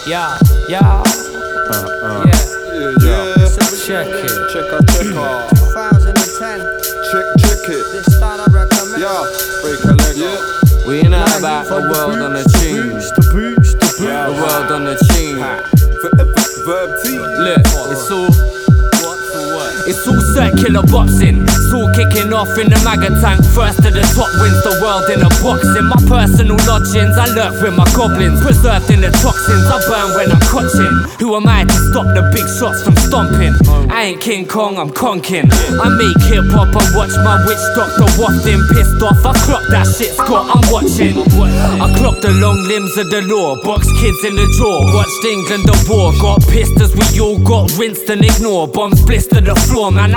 Yeah. Yeah. Check it. Check 2010. it. This style I recommend. Yeah, break a leg. Yeah. We know about the world on the tune. The world on the tune. Verb T. Look, it's all circular boxing. It's all kicking off in the maga tank. First to the top wins the world in a boxing. My personal lodgings, I lurk with my goblins. Preserved in the toxins, I burn when I'm cotton. Who am I to stop the big shots from stomping? I ain't King Kong, I'm conking. I make hip hop, I watch my witch doctor wafting. Pissed off, I clock that shit, Scott, I'm watching. I clocked the long limbs of the law. Box kids in the jaw, watched England the war. Got pissed as we all got rinsed and ignored. Bombs blister the floor, man,